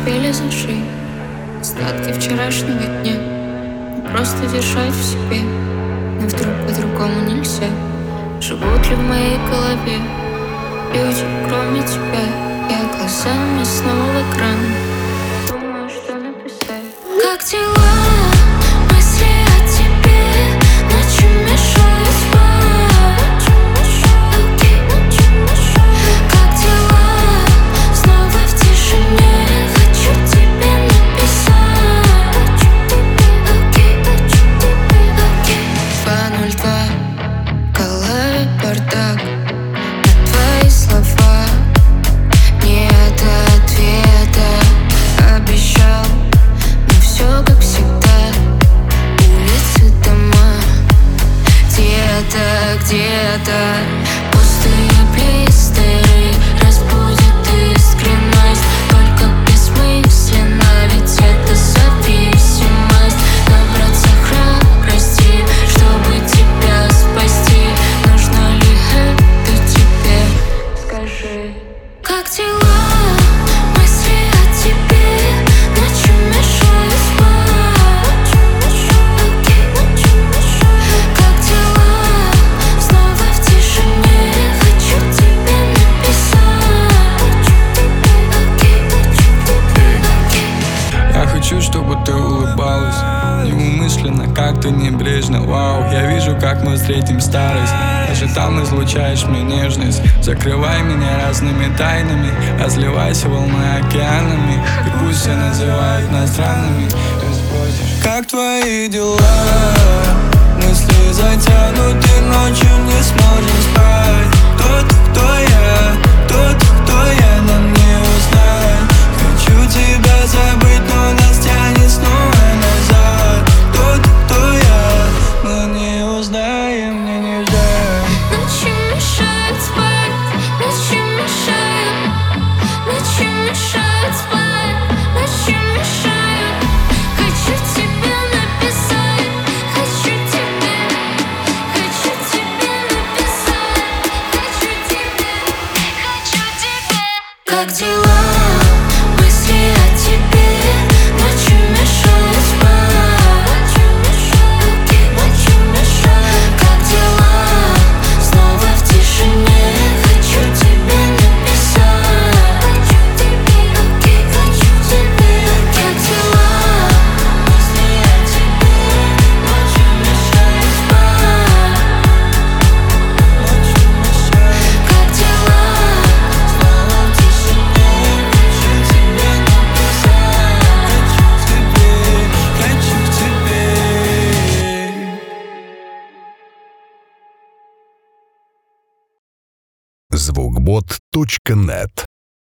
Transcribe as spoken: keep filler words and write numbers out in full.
успели зажить остатки вчерашнего дня. Не просто держать в себе, но вдруг по-другому нельзя. Живут ли в моей голове люди, кроме тебя? Я глазами снова в экран, думаю, что написать. Как дела? Мысли о тебе ночью мешают спать. Как дела? Снова в тишине хочу тебе написать. Два ноль два, в голове бардак. На твои слова нет ответа. Обещал, но все как всегда. Улицы, дома, где-то, где-то пустые блистеры разбудит искренность. Только бессмысленно, ведь это зависимость. Набраться храбрости, чтобы тебя спасти. Нужно ли это тебе? Скажи. Как дела? Мысли о тебе ночью мешают спать. Как дела? Снова в тишине хочу тебе написать. Я хочу, чтобы ты улыбалась неумышленно, как-то небрежно. Вау, я вижу, как мы встретим старость. Даже там излучаешь мне нежность. Закрывай меня разными тайнами, разливайся волной океанами. И пусть все называют нас странными. Ты спросишь, как твои дела? Мысли затянуты, ночью не сможем спать. Тот, кто я, тот, кто я, нам не узнать. Хочу тебя забыть, но нас тянет снова назад. Тот, кто я, мы не узнаем, мне не ждать. Ночью мешают спать, ночью мешают, ночью мешают спать, ночью мешают. Хочу тебе написать, хочу тебе, хочу тебе написать, хочу тебе, хочу тебе. Как дела? Мысли о тебе ночью мешают спать. Ночью мешают. Как дела? Снова в тишине хочу тебе написать. Хочу тебе, хочу тебе. Как дела? Мысли о тебе ночью мешают спать. Ночью мешают. Как дела? Снова в тишине хочу тебе написать. Хочу тебе, хочу тебе. звукбот точка нет